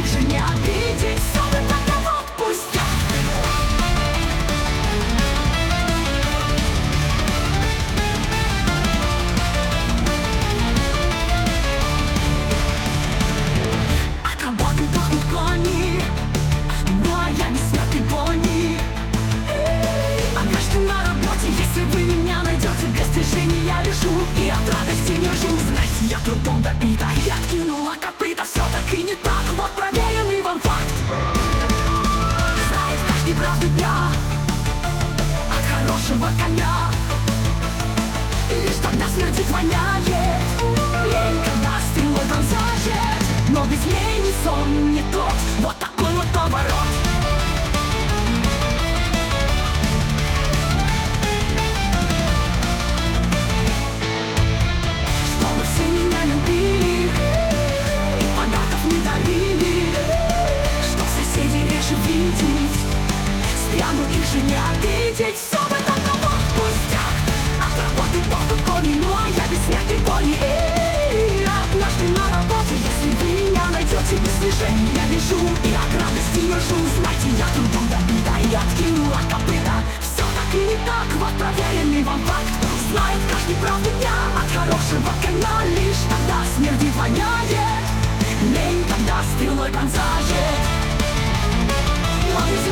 их же не обидеть. Все бы только вот пустяк. От работы дохнут кони, но я не смертный Бонни. Однажды на работе, если вы меня найдете, без движения я лежу и от радости не ржу. Знаете, я трудом добита, я откинула копыта. Все так и не так, вот проверенный вам факт. Знает каждый правду дня от хорошего коня. Лишь тогда смердит воняет, лень, когда стрелой пронзает. Но без ней ни сон, не тот, вот такой вот поворот. Чтобы все меня любили и подарков не дарили, чтоб соседи реже видеть, спьяну их же не обидеть. Все бы только вот пустяк. От работы дохнут кони, но я бессмертный Бонни. Однажды на работе, если вы меня найдете, без движения я лежу и от радости не ржу. Знаете, я трудом добита и откинула копыта. Все так и не так, вот проверенный вам факт. Знает каждый правду дня от хорошего коня. Лишь тогда смердит воняет, лень, когда стрелой пронзает. Но без